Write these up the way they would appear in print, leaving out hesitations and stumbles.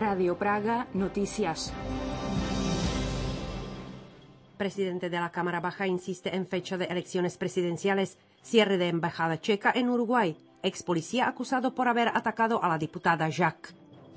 Radio Praga, noticias. Presidente de la Cámara Baja insiste en fecha de elecciones presidenciales, cierre de embajada checa en Uruguay, ex policía acusado por haber atacado a la diputada Jacques.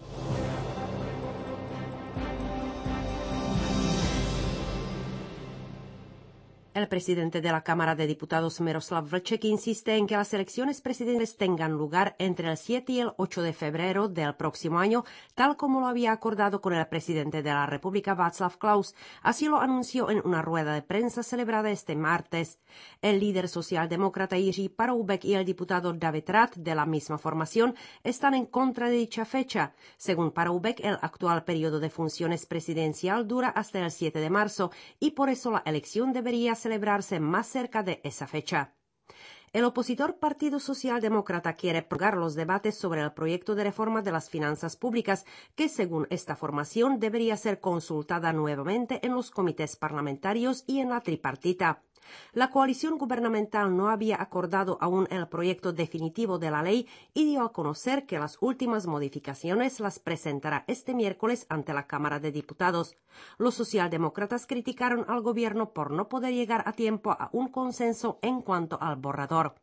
El presidente de la Cámara de Diputados, Miroslav Vlček, insiste en que las elecciones presidenciales tengan lugar entre el 7 y el 8 de febrero del próximo año, tal como lo había acordado con el presidente de la República, Václav Klaus. Así lo anunció en una rueda de prensa celebrada este martes. El líder socialdemócrata Jiří Paroubek y el diputado David Rath, de la misma formación, están en contra de dicha fecha. Según Paroubek, el actual periodo de funciones presidencial dura hasta el 7 de marzo y por eso la elección debería celebrarse más cerca de esa fecha. El opositor Partido Socialdemócrata quiere prolongar los debates sobre el proyecto de reforma de las finanzas públicas, que según esta formación debería ser consultada nuevamente en los comités parlamentarios y en la tripartita. La coalición gubernamental no había acordado aún el proyecto definitivo de la ley y dio a conocer que las últimas modificaciones las presentará este miércoles ante la Cámara de Diputados. Los socialdemócratas criticaron al gobierno por no poder llegar a tiempo a un consenso en cuanto al borrador.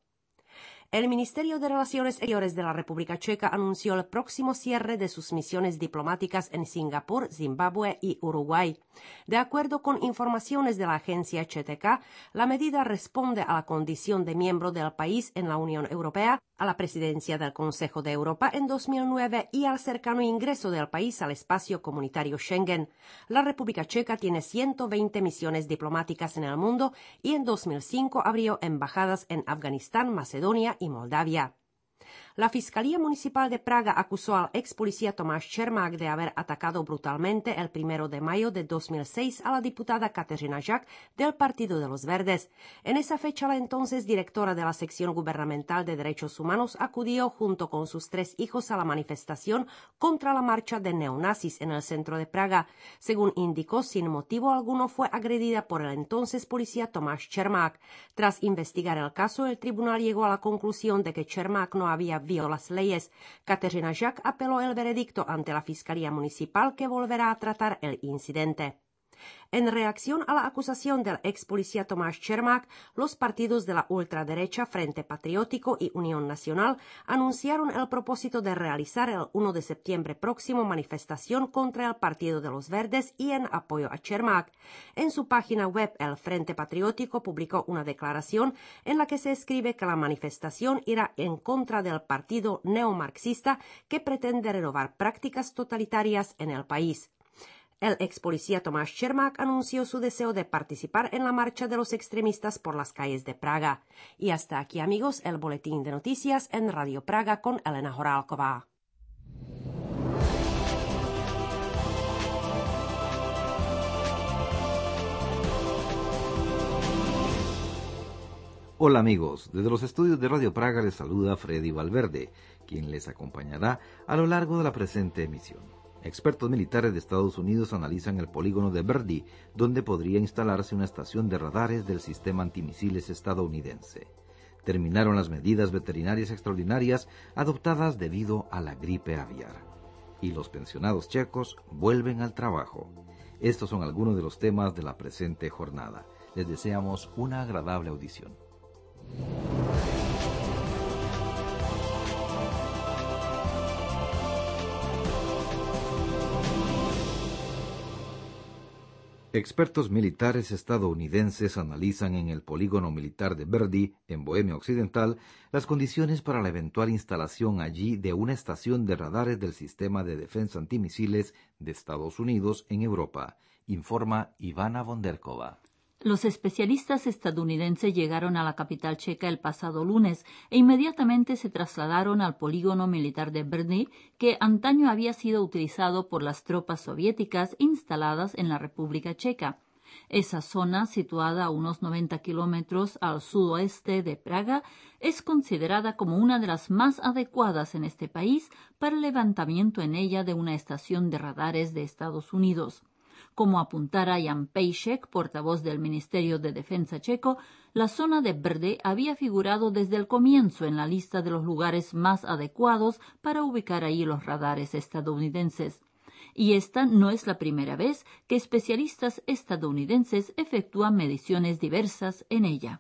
El Ministerio de Relaciones Exteriores de la República Checa anunció el próximo cierre de sus misiones diplomáticas en Singapur, Zimbabue y Uruguay. De acuerdo con informaciones de la agencia CHTK, la medida responde a la condición de miembro del país en la Unión Europea, a la presidencia del Consejo de Europa en 2009 y al cercano ingreso del país al espacio comunitario Schengen. La República Checa tiene 120 misiones diplomáticas en el mundo y en 2005 abrió embajadas en Afganistán, Macedonia y Moldavia. La Fiscalía Municipal de Praga acusó al ex policía Tomáš Čermák de haber atacado brutalmente el 1 de mayo de 2006 a la diputada Kateřina Žák del Partido de los Verdes. En esa fecha, la entonces directora de la sección gubernamental de Derechos Humanos acudió junto con sus 3 hijos a la manifestación contra la marcha de neonazis en el centro de Praga. Según indicó, sin motivo alguno fue agredida por el entonces policía Tomáš Čermák. Tras investigar el caso, el tribunal llegó a la conclusión de que Čermák no había violado las leyes. Kateřina Žák apeló el veredicto ante la Fiscalía Municipal, que volverá a tratar el incidente. En reacción a la acusación del ex policía Tomáš Čermák, los partidos de la ultraderecha Frente Patriótico y Unión Nacional anunciaron el propósito de realizar el 1 de septiembre próximo manifestación contra el Partido de los Verdes y en apoyo a Čermák. En su página web, el Frente Patriótico publicó una declaración en la que se escribe que la manifestación irá en contra del partido neomarxista que pretende renovar prácticas totalitarias en el país. El ex policía Tomáš Čermák anunció su deseo de participar en la marcha de los extremistas por las calles de Praga. Y hasta aquí, amigos, el boletín de noticias en Radio Praga con Elena Horálková. Hola amigos, desde los estudios de Radio Praga les saluda Freddy Valverde, quien les acompañará a lo largo de la presente emisión. Expertos militares de Estados Unidos analizan el polígono de Verdi, donde podría instalarse una estación de radares del sistema antimisiles estadounidense. Terminaron las medidas veterinarias extraordinarias adoptadas debido a la gripe aviar. Y los pensionados checos vuelven al trabajo. Estos son algunos de los temas de la presente jornada. Les deseamos una agradable audición. Expertos militares estadounidenses analizan en el polígono militar de Verdi, en Bohemia Occidental, las condiciones para la eventual instalación allí de una estación de radares del sistema de defensa antimisiles de Estados Unidos en Europa, informa Ivana Vonderkova. Los especialistas estadounidenses llegaron a la capital checa el pasado lunes e inmediatamente se trasladaron al polígono militar de Brdy, que antaño había sido utilizado por las tropas soviéticas instaladas en la República Checa. Esa zona, situada a unos 90 kilómetros al sudoeste de Praga, es considerada como una de las más adecuadas en este país para el levantamiento en ella de una estación de radares de Estados Unidos. Como apuntara Jan Pejsek, portavoz del Ministerio de Defensa checo, la zona de Brdy había figurado desde el comienzo en la lista de los lugares más adecuados para ubicar ahí los radares estadounidenses. y esta no es la primera vez que especialistas estadounidenses efectúan mediciones diversas en ella.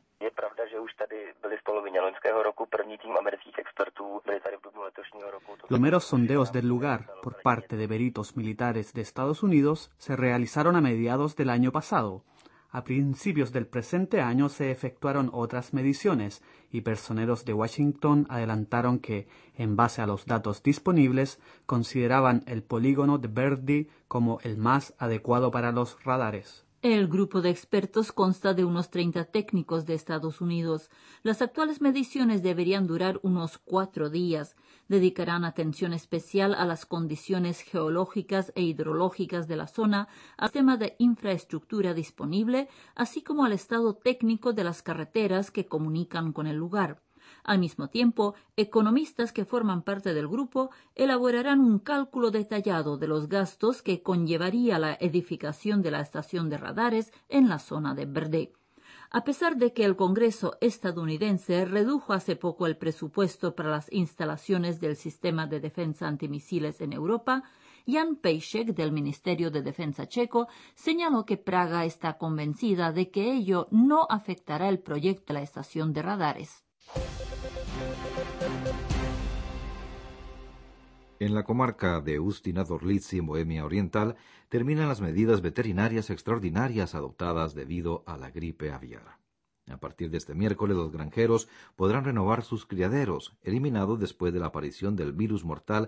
Los primeros sondeos del lugar por parte de peritos militares de Estados Unidos se realizaron a mediados del año pasado. A principios del presente año se efectuaron otras mediciones y personeros de Washington adelantaron que, en base a los datos disponibles, consideraban el polígono de Verdi como el más adecuado para los radares. El grupo de expertos consta de unos 30 técnicos de Estados Unidos. Las actuales mediciones deberían durar unos 4 días. Dedicarán atención especial a las condiciones geológicas e hidrológicas de la zona, al sistema de infraestructura disponible, así como al estado técnico de las carreteras que comunican con el lugar. Al mismo tiempo, economistas que forman parte del grupo elaborarán un cálculo detallado de los gastos que conllevaría la edificación de la estación de radares en la zona de Verdi. A pesar de que el Congreso estadounidense redujo hace poco el presupuesto para las instalaciones del sistema de defensa antimisiles en Europa, Jan Pejsek, del Ministerio de Defensa checo, señaló que Praga está convencida de que ello no afectará el proyecto de la estación de radares. En la comarca de Ustina-Dorlici, en Bohemia Oriental, terminan las medidas veterinarias extraordinarias adoptadas debido a la gripe aviar. A partir de este miércoles, los granjeros podrán renovar sus criaderos, eliminados después de la aparición del virus mortal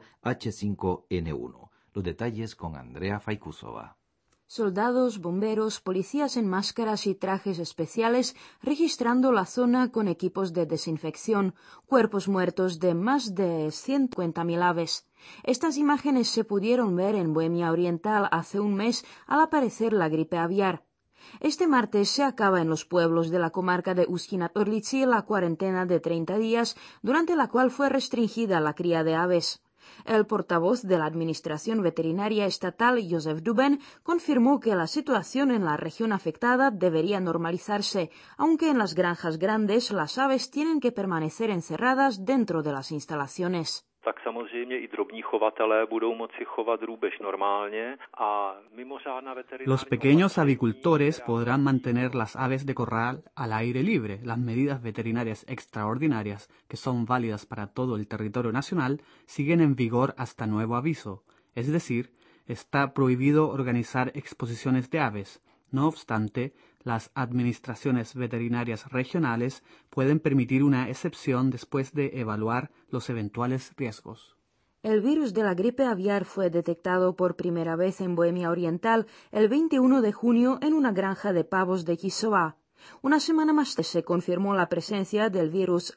H5N1. Los detalles con Andrea Faikusova. Soldados, bomberos, policías en máscaras y trajes especiales registrando la zona con equipos de desinfección, cuerpos muertos de más de 150.000 aves. Estas imágenes se pudieron ver en Bohemia Oriental hace un mes al aparecer la gripe aviar. Este martes se acaba en los pueblos de la comarca de Ustina-Dorlici la cuarentena de 30 días, durante la cual fue restringida la cría de aves. El portavoz de la Administración Veterinaria Estatal, Josef Duben, confirmó que la situación en la región afectada debería normalizarse, aunque en las granjas grandes las aves tienen que permanecer encerradas dentro de las instalaciones. Tak samozřejmě i drobní chovatelé budou moci chovat drůbež normálně a mimořádná veterinární... Los pequeños avicultores podrán mantener las aves de corral al aire libre. Las medidas veterinarias extraordinarias, que son válidas para todo el territorio nacional, siguen en vigor hasta nuevo aviso. Es decir, está prohibido organizar exposiciones de aves. No obstante, las administraciones veterinarias regionales pueden permitir una excepción después de evaluar los eventuales riesgos. El virus de la gripe aviar fue detectado por primera vez en Bohemia Oriental el 21 de junio en una granja de pavos de Kisova. Una semana más tarde se confirmó la presencia del virus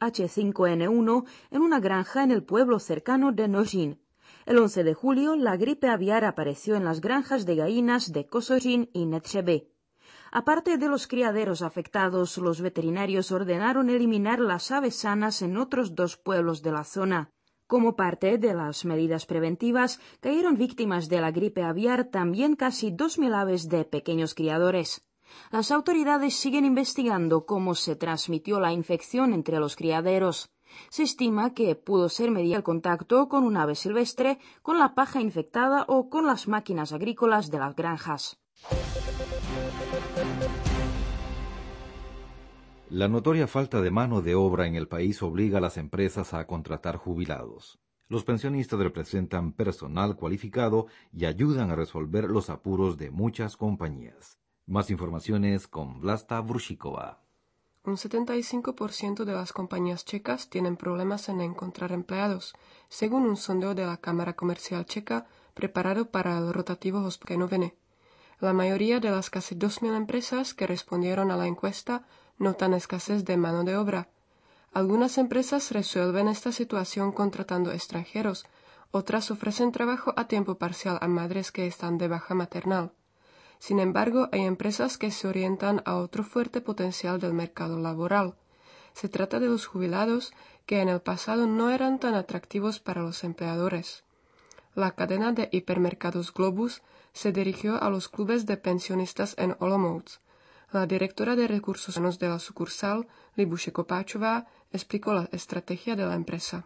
H5N1 en una granja en el pueblo cercano de Nojin. El 11 de julio, la gripe aviar apareció en las granjas de gallinas de Kosorin y Netřeby. Aparte de los criaderos afectados, los veterinarios ordenaron eliminar las aves sanas en otros 2 pueblos de la zona. Como parte de las medidas preventivas, cayeron víctimas de la gripe aviar también casi 2.000 aves de pequeños criadores. Las autoridades siguen investigando cómo se transmitió la infección entre los criaderos. Se estima que pudo ser mediante el contacto con un ave silvestre, con la paja infectada o con las máquinas agrícolas de las granjas. La notoria falta de mano de obra en el país obliga a las empresas a contratar jubilados. Los pensionistas representan personal cualificado y ayudan a resolver los apuros de muchas compañías. Más informaciones con Vlasta Brušíková. Un 75% de las compañías checas tienen problemas en encontrar empleados, según un sondeo de la Cámara Comercial Checa preparado para el rotativo Hospodářské. La mayoría de las casi 2.000 empresas que respondieron a la encuesta notan escasez de mano de obra. Algunas empresas resuelven esta situación contratando extranjeros, otras ofrecen trabajo a tiempo parcial a madres que están de baja maternal. Sin embargo, hay empresas que se orientan a otro fuerte potencial del mercado laboral. Se trata de los jubilados, que en el pasado no eran tan atractivos para los empleadores. La cadena de hipermercados Globus se dirigió a los clubes de pensionistas en Olomouc. La directora de recursos humanos de la sucursal, Libuše Kopáčová, explicó la estrategia de la empresa.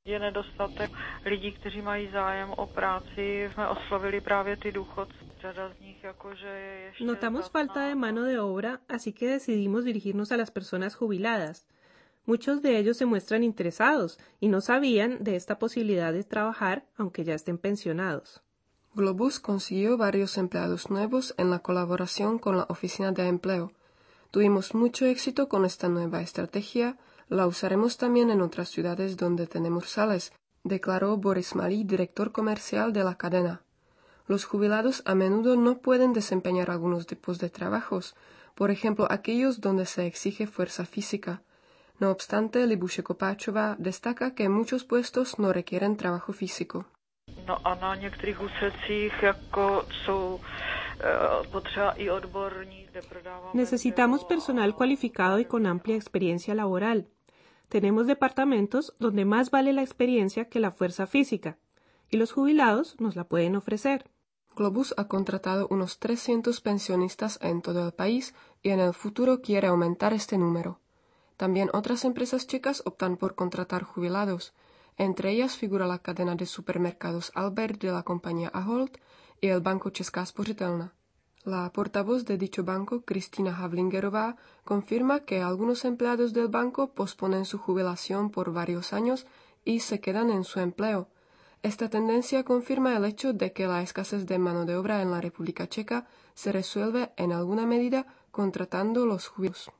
Je nedostatek lidí, kteří mají zájem o práci. Jsme oslovili právě ty důchodce. Řada z nich jakože je ještě Notamos falta de mano de obra, así que decidimos dirigirnos a las personas jubiladas. Muchos de ellos se muestran interesados y no sabían de esta posibilidad de trabajar aunque ya estén pensionados. Globus consiguió varios empleados nuevos en la colaboración con la Oficina de Empleo. Tuvimos mucho éxito con esta nueva estrategia, la usaremos también en otras ciudades donde tenemos sales, declaró Boris Malý, director comercial de la cadena. Los jubilados a menudo no pueden desempeñar algunos tipos de trabajos, por ejemplo aquellos donde se exige fuerza física. No obstante, Libuše Kopáčová destaca que muchos puestos no requieren trabajo físico. No a na některých úsecích jako jsou potřeba i odborní, kde prodáváme. Necesitamos personal cualificado y con amplia experiencia laboral. Tenemos departamentos donde más vale la experiencia que la fuerza física, y los jubilados nos la pueden ofrecer. Globus ha contratado unos 300 pensionistas en todo el país y en el futuro quiere aumentar este número. También otras empresas checas optan por contratar jubilados. Entre ellas figura la cadena de supermercados Albert de la compañía Ahold y el banco Česká spořitelna. La portavoz de dicho banco, Kristýna Havlingerová, confirma que algunos empleados del banco posponen su jubilación por varios años y se quedan en su empleo. Esta tendencia confirma el hecho de que la escasez de mano de obra en la República Checa se resuelve en alguna medida contratando los jubilados.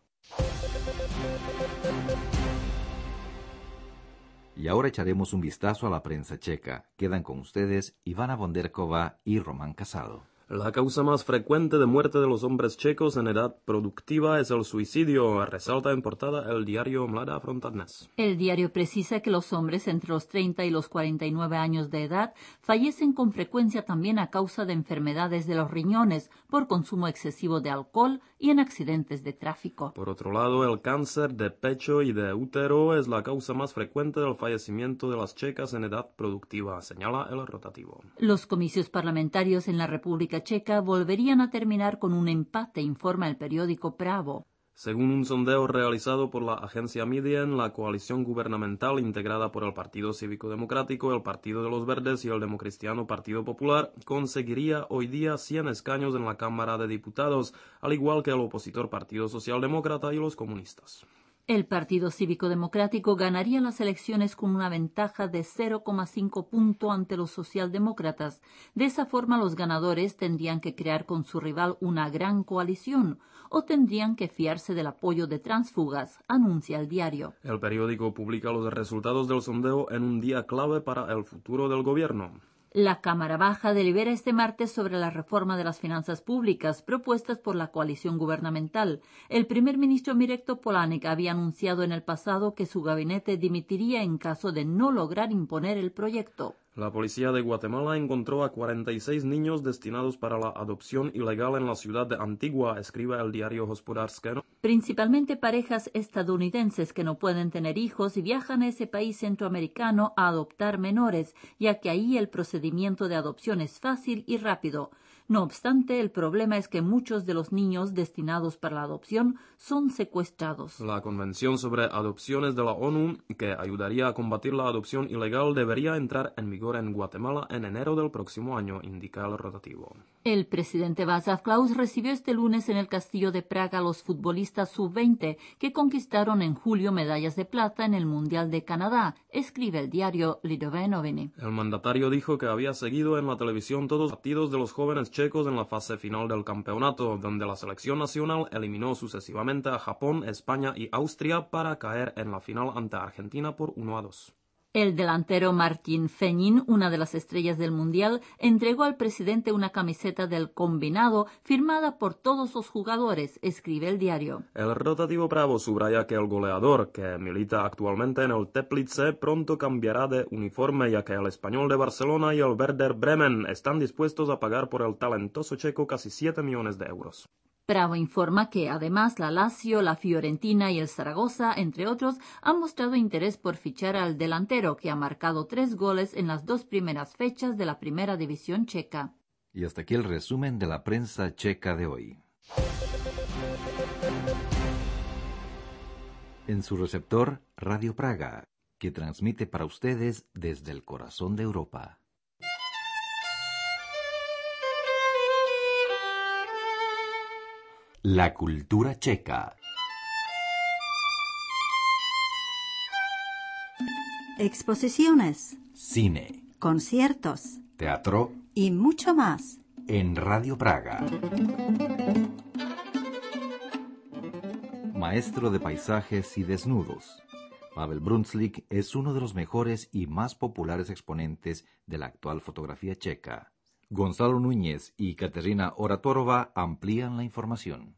Y ahora echaremos un vistazo a la prensa checa. Quedan con ustedes Ivana Bonderkova y Román Casado. La causa más frecuente de muerte de los hombres checos en edad productiva es el suicidio, resalta en portada el diario Mladá fronta Dnes. El diario precisa que los hombres entre los 30 y los 49 años de edad fallecen con frecuencia también a causa de enfermedades de los riñones, por consumo excesivo de alcohol y en accidentes de tráfico. Por otro lado, el cáncer de pecho y de útero es la causa más frecuente del fallecimiento de las checas en edad productiva, señala el rotativo. Los comicios parlamentarios en la República Checa volverían a terminar con un empate, informa el periódico Pravo. Según un sondeo realizado por la agencia Midien, la coalición gubernamental integrada por el Partido Cívico Democrático, el Partido de los Verdes y el Democristiano Partido Popular conseguiría hoy día 100 escaños en la Cámara de Diputados, al igual que el opositor Partido Socialdemócrata y los comunistas. El Partido Cívico Democrático ganaría las elecciones con una ventaja de 0,5 punto ante los socialdemócratas. De esa forma, los ganadores tendrían que crear con su rival una gran coalición o tendrían que fiarse del apoyo de tránsfugas, anuncia el diario. El periódico publica los resultados del sondeo en un día clave para el futuro del gobierno. La Cámara Baja delibera este martes sobre la reforma de las finanzas públicas propuestas por la coalición gubernamental. El primer ministro Mirek Topolánek había anunciado en el pasado que su gabinete dimitiría en caso de no lograr imponer el proyecto. La policía de Guatemala encontró a 46 niños destinados para la adopción ilegal en la ciudad de Antigua, escribe el diario Hospodářské. Principalmente parejas estadounidenses que no pueden tener hijos y viajan a ese país centroamericano a adoptar menores, ya que ahí el procedimiento de adopción es fácil y rápido. No obstante, el problema es que muchos de los niños destinados para la adopción son secuestrados. La Convención sobre Adopciones de la ONU, que ayudaría a combatir la adopción ilegal, debería entrar en vigor en Guatemala en enero del próximo año, indica el rotativo. El presidente Václav Klaus recibió este lunes en el Castillo de Praga a los futbolistas sub-20 que conquistaron en julio medallas de plata en el Mundial de Canadá, escribe el diario Lidové noviny. El mandatario dijo que había seguido en la televisión todos los partidos de los jóvenes checos en la fase final del campeonato, donde la selección nacional eliminó sucesivamente a Japón, España y Austria para caer en la final ante Argentina por 1-2. El delantero Martin Fenin, una de las estrellas del Mundial, entregó al presidente una camiseta del combinado firmada por todos los jugadores, escribe el diario. El rotativo Bravo subraya que el goleador, que milita actualmente en el Teplice, pronto cambiará de uniforme, ya que el Español de Barcelona y el Werder Bremen están dispuestos a pagar por el talentoso checo casi 7 millones de euros. Bravo informa que además la Lazio, la Fiorentina y el Zaragoza, entre otros, han mostrado interés por fichar al delantero, que ha marcado 3 goles en las 2 primeras fechas de la primera división checa. Y hasta aquí el resumen de la prensa checa de hoy. En su receptor, Radio Praga, que transmite para ustedes desde el corazón de Europa. La cultura checa. Exposiciones, Cine, conciertos teatro y mucho más. en Radio Praga. Maestro de paisajes y desnudos, Pavel Brunslik es uno de los mejores y más populares exponentes de la actual fotografía checa. Gonzalo Núñez y Kateřina Oratorova amplían la información.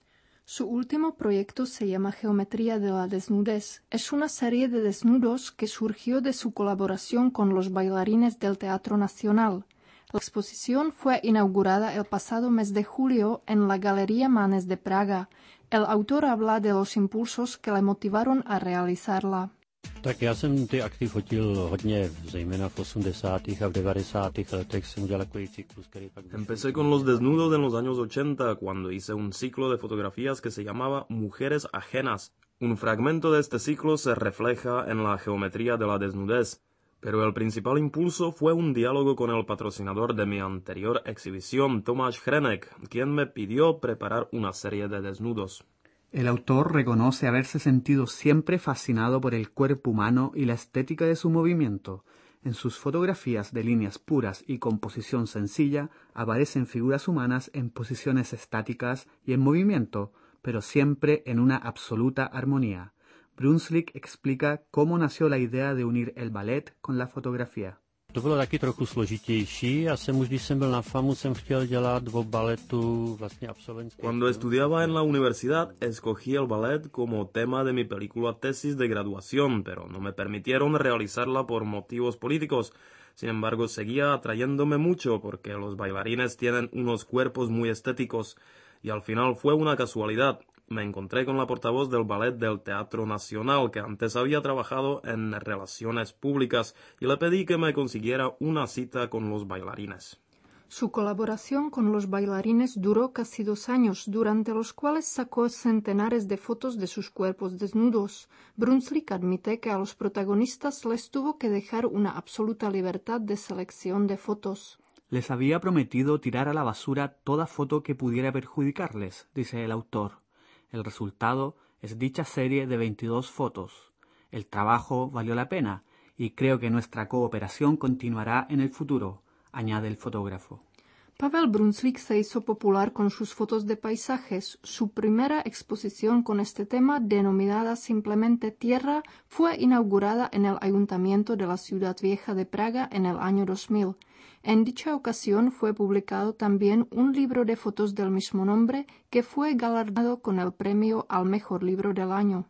Su último proyecto se llama Geometría de la desnudez. Es una serie de desnudos que surgió de su colaboración con los bailarines del Teatro Nacional. La exposición fue inaugurada el pasado mes de julio en la Galería Manes de Praga. El autor habla de los impulsos que le motivaron a realizarla. Tak já jsem ty akty fotil hodně, zejména v 80. a v 90. letech jsem udělal takový cyklus, který pak... Empecé con los desnudos en los años 80, cuando hice un ciclo de fotografías que se llamaba Mujeres Ajenas. Un fragmento de este ciclo se refleja en la geometría de la desnudez, pero el principal impulso fue un diálogo con el patrocinador de mi anterior exhibición, Tomáš Hrenek, quien me pidió preparar una serie de desnudos. El autor reconoce haberse sentido siempre fascinado por el cuerpo humano y la estética de su movimiento. En sus fotografías de líneas puras y composición sencilla aparecen figuras humanas en posiciones estáticas y en movimiento, pero siempre en una absoluta armonía. Brunslik explica cómo nació la idea de unir el ballet con la fotografía. To bylo taky trochu složitější. Já jsem už, když jsem byl na FAMu, jsem chtěl dělat o baletu vlastně absolventské. Cuando estudiaba en la universidad, escogí el ballet como tema de mi película tesis de graduación, pero no me permitieron realizarla por motivos políticos. Sin embargo, seguía atrayéndome mucho porque los bailarines tienen unos cuerpos muy estéticos, y al final fue una casualidad. Me encontré con la portavoz del ballet del Teatro Nacional, que antes había trabajado en relaciones públicas, y le pedí que me consiguiera una cita con los bailarines. Su colaboración con los bailarines duró casi 2 años, durante los cuales sacó centenares de fotos de sus cuerpos desnudos. Brunslik admite que a los protagonistas les tuvo que dejar una absoluta libertad de selección de fotos. Les había prometido tirar a la basura toda foto que pudiera perjudicarles, dice el autor. El resultado es dicha serie de 22 fotos. El trabajo valió la pena y creo que nuestra cooperación continuará en el futuro, añade el fotógrafo. Pavel Brunslik se hizo popular con sus fotos de paisajes. Su primera exposición con este tema, denominada simplemente Tierra, fue inaugurada en el Ayuntamiento de la Ciudad Vieja de Praga en el año 2000. En dicha ocasión fue publicado también un libro de fotos del mismo nombre que fue galardonado con el premio al mejor libro del año.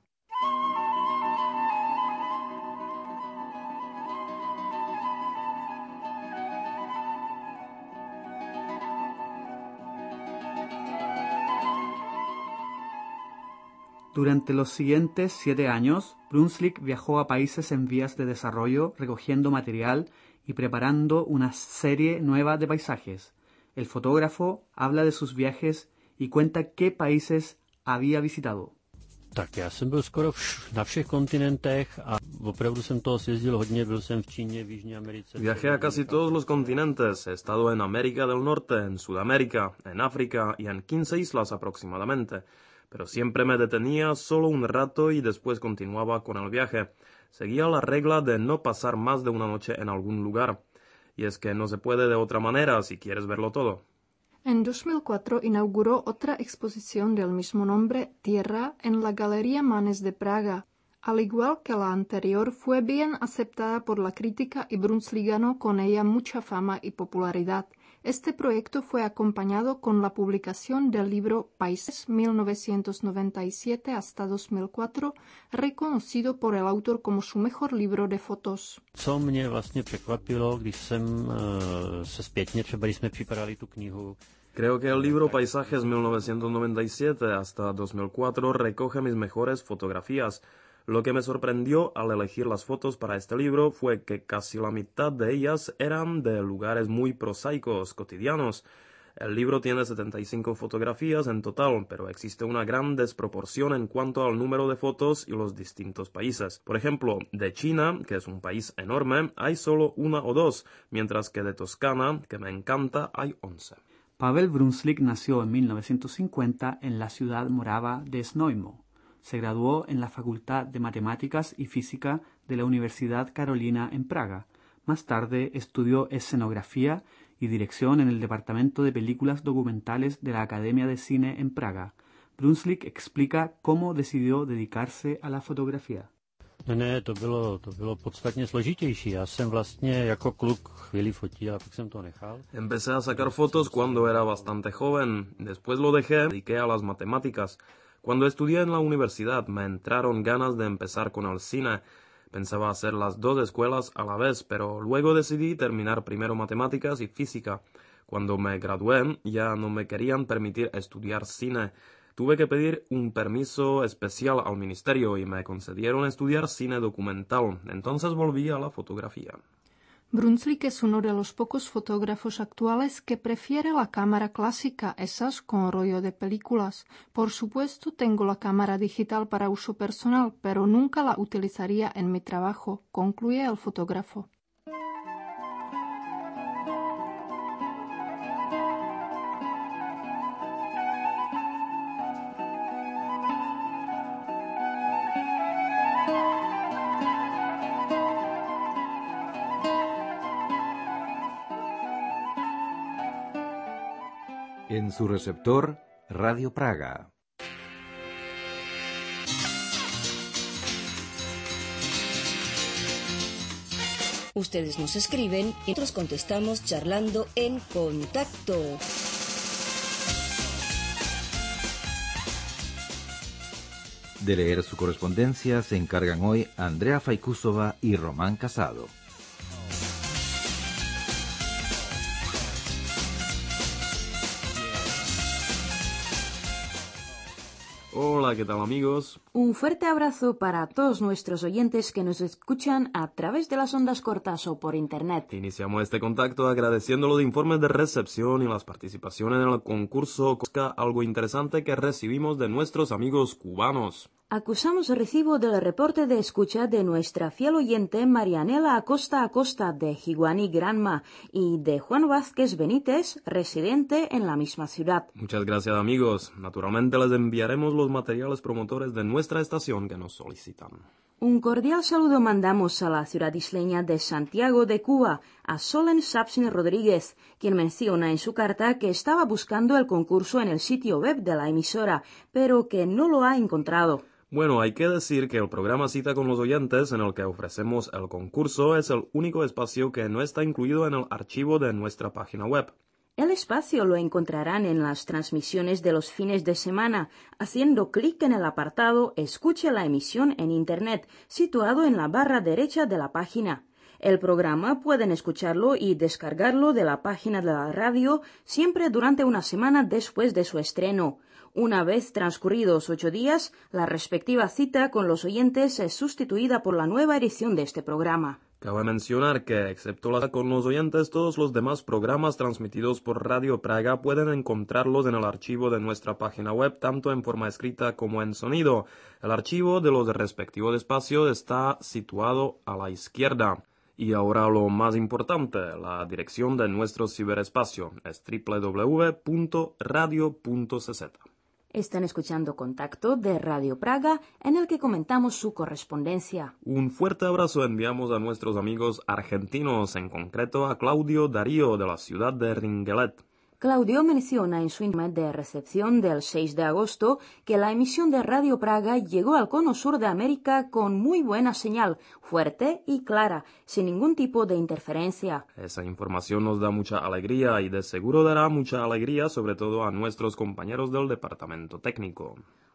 Durante los siguientes 7 años, Brunslik viajó a países en vías de desarrollo recogiendo material y preparando una serie nueva de paisajes. El fotógrafo habla de sus viajes y cuenta qué países había visitado. Tak já jsem byl skoro na všech kontinentech a opravdu jsem toho sjezdil hodně. Byl jsem v Číně, v Jižní Americe. Viajé a casi todos los continentes. He estado en América del Norte, en Sudamérica, en África y en 15 islas aproximadamente. Pero siempre me detenía solo un rato y después continuaba con el viaje. Seguía la regla de no pasar más de una noche en algún lugar. Y es que no se puede de otra manera si quieres verlo todo. En 2004 inauguró otra exposición del mismo nombre, Tierra, en la Galería Manes de Praga. Al igual que la anterior, fue bien aceptada por la crítica y Brunslik ganó con ella mucha fama y popularidad. Este proyecto fue acompañado con la publicación del libro Países 1997 hasta 2004, reconocido por el autor como su mejor libro de fotos. Co mě vlastně překvapilo, když jsem se zpětně, třeba když jsme připravili tu knihu. Creo que el libro Paisajes 1997 hasta 2004 recoge mis mejores fotografías. Lo que me sorprendió al elegir las fotos para este libro fue que casi la mitad de ellas eran de lugares muy prosaicos, cotidianos. El libro tiene 75 fotografías en total, pero existe una gran desproporción en cuanto al número de fotos y los distintos países. Por ejemplo, de China, que es un país enorme, hay solo 1 o 2, mientras que de Toscana, que me encanta, hay 11. Pavel Brunslik nació en 1950 en la ciudad morava de Znojmo. Se graduó en la Facultad de Matemáticas y Física de la Universidad Carolina en Praga. Más tarde estudió escenografía y dirección en el Departamento de Películas Documentales de la Academia de Cine en Praga. Brunslik explica cómo decidió dedicarse a la fotografía. Ne, to bylo podstatně složitější. Já jsem vlastně jako kluk chvíli fotil a pak jsem to nechal. Empecé a sacar fotos cuando era bastante joven. Después lo dejé, me dediqué a las matemáticas. Cuando estudié en la universidad me entraron ganas de empezar con el cine. Pensaba hacer las 2 escuelas a la vez, pero luego decidí terminar primero matemáticas y física. Cuando me gradué ya no me querían permitir estudiar cine. Tuve que pedir un permiso especial al ministerio y me concedieron estudiar cine documental. Entonces volví a la fotografía. Brunslik es uno de los pocos fotógrafos actuales que prefiere la cámara clásica, esas con rollo de películas. Por supuesto, tengo la cámara digital para uso personal, pero nunca la utilizaría en mi trabajo, concluye el fotógrafo. En su receptor, Radio Praga. Ustedes nos escriben y nosotros contestamos charlando en contacto. De leer su correspondencia se encargan hoy Andrea Faikusova y Román Casado. Hola, ¿qué tal amigos? Un fuerte abrazo para todos nuestros oyentes que nos escuchan a través de las ondas cortas o por internet. Iniciamos este contacto agradeciendo los informes de recepción y las participaciones en el concurso Algo Interesante que recibimos de nuestros amigos cubanos. Acusamos el recibo del reporte de escucha de nuestra fiel oyente Marianela Acosta de Jiguaní Granma y de Juan Vázquez Benítez, residente en la misma ciudad. Muchas gracias amigos. Naturalmente les enviaremos los materiales promotores de nuestra estación que nos solicitan. Un cordial saludo mandamos a la ciudad isleña de Santiago de Cuba, a Solen Sapsin Rodríguez, quien menciona en su carta que estaba buscando el concurso en el sitio web de la emisora, pero que no lo ha encontrado. Bueno, hay que decir que el programa Cita con los Oyentes, en el que ofrecemos el concurso, es el único espacio que no está incluido en el archivo de nuestra página web. El espacio lo encontrarán en las transmisiones de los fines de semana, haciendo clic en el apartado Escuche la emisión en Internet, situado en la barra derecha de la página. El programa pueden escucharlo y descargarlo de la página de la radio siempre durante una semana después de su estreno. Una vez transcurridos 8 días, la respectiva cita con los oyentes es sustituida por la nueva edición de este programa. Cabe mencionar que, excepto la con los oyentes, todos los demás programas transmitidos por Radio Praga pueden encontrarlos en el archivo de nuestra página web, tanto en forma escrita como en sonido. El archivo de los respectivos espacios está situado a la izquierda. Y ahora lo más importante, la dirección de nuestro ciberespacio es www.radio.cz. Están escuchando Contacto de Radio Praga, en el que comentamos su correspondencia. Un fuerte abrazo enviamos a nuestros amigos argentinos, en concreto a Claudio Darío de la ciudad de Ringelet. Claudio menciona en su informe de recepción del 6 de agosto que la emisión de Radio Praga llegó al cono sur de América con muy buena señal, fuerte y clara, sin ningún tipo de interferencia. Esa información nos da mucha alegría y de seguro dará mucha alegría sobre todo a nuestros compañeros del departamento técnico.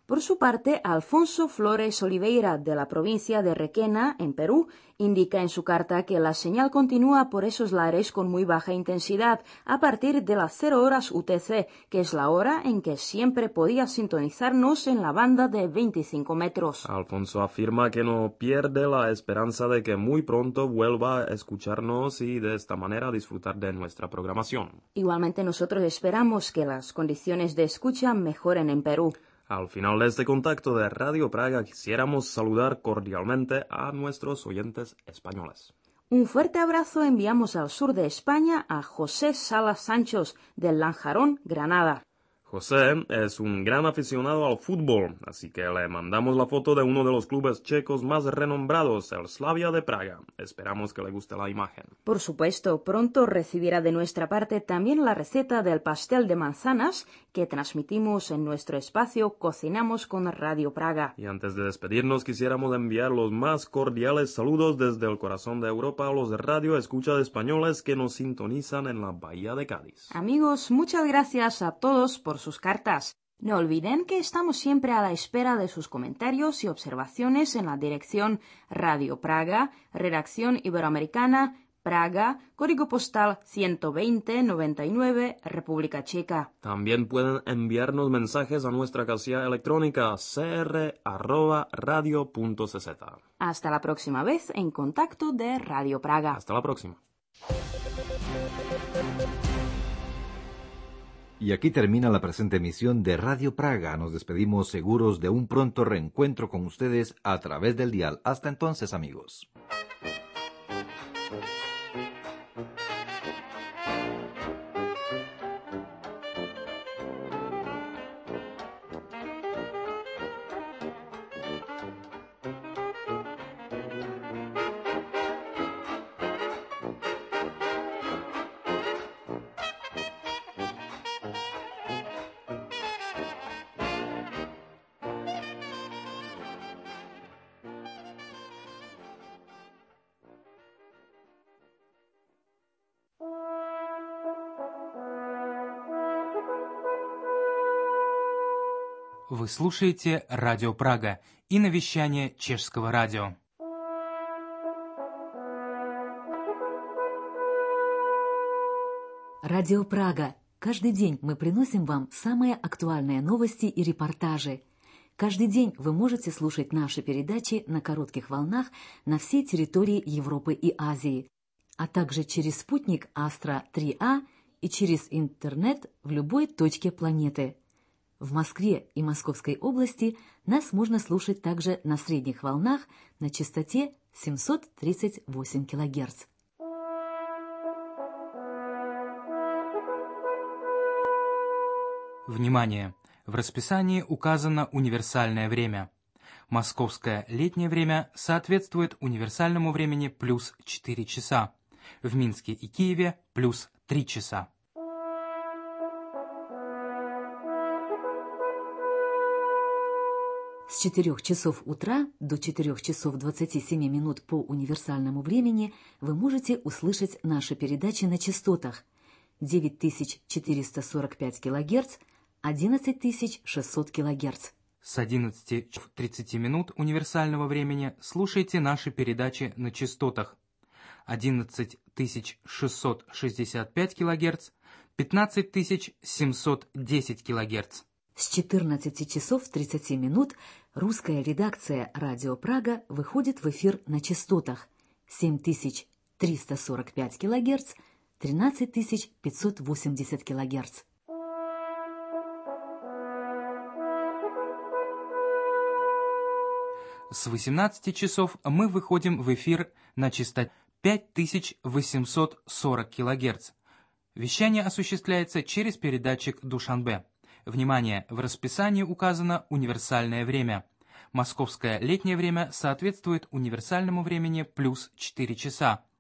Por su parte, Alfonso Flores Oliveira, de la provincia de Requena, en Perú, indica en su carta que la señal continúa por esos lares con muy baja intensidad a partir de las 0 horas UTC, que es la hora en que siempre podía sintonizarnos en la banda de 25 metros. Alfonso afirma que no pierde la esperanza de que muy pronto vuelva a escucharnos y de esta manera disfrutar de nuestra programación. Igualmente nosotros esperamos que las condiciones de escucha mejoren en Perú. Al final de este contacto de Radio Praga quisiéramos saludar cordialmente a nuestros oyentes españoles. Un fuerte abrazo enviamos al sur de España a José Salas Sanchos, del Lanjarón, Granada. José es un gran aficionado al fútbol, así que le mandamos la foto de uno de los clubes checos más renombrados, el Slavia de Praga. Esperamos que le guste la imagen. Por supuesto, pronto recibirá de nuestra parte también la receta del pastel de manzanas que transmitimos en nuestro espacio Cocinamos con Radio Praga. Y antes de despedirnos, quisiéramos enviar los más cordiales saludos desde el corazón de Europa a los de Radio Escucha de españoles que nos sintonizan en la Bahía de Cádiz. Amigos, muchas gracias a todos por sus cartas. No olviden que estamos siempre a la espera de sus comentarios y observaciones en la dirección Radio Praga, Redacción Iberoamericana, Praga, código postal 12099, República Checa. También pueden enviarnos mensajes a nuestra casilla electrónica cr@radio.cz. Hasta la próxima vez en contacto de Radio Praga. Hasta la próxima. Y aquí termina la presente emisión de Radio Praga. Nos despedimos seguros de un pronto reencuentro con ustedes a través del dial. Hasta entonces, amigos. Вы слушаете Радио Прага и навещание Чешского радио. Радио Прага. Каждый день мы приносим вам самые актуальные новости и репортажи. Каждый день вы можете слушать наши передачи на коротких волнах на всей территории Европы и Азии, а также через спутник Астра 3А и через интернет в любой точке планеты. В Москве и Московской области нас можно слушать также на средних волнах на частоте 738 кГц. Внимание! В расписании указано универсальное время. Московское летнее время соответствует универсальному времени плюс 4 часа. В Минске и Киеве плюс 3 часа. С 4 часов утра до 4 часов 27 минут по универсальному времени вы можете услышать наши передачи на частотах 9445 кГц, 11600 кГц. С 11:30 минут универсального времени слушайте наши передачи на частотах 11665 кГц, 15710 кГц. С 14 часов 30 минут русская редакция «Радио Прага» выходит в эфир на частотах 7345 кГц, 13580 кГц. С 18 часов мы выходим в эфир на частоте 5840 кГц. Вещание осуществляется через передатчик Душанбе. Внимание! В расписании указано универсальное время. Московское летнее время соответствует универсальному времени плюс 4 часа.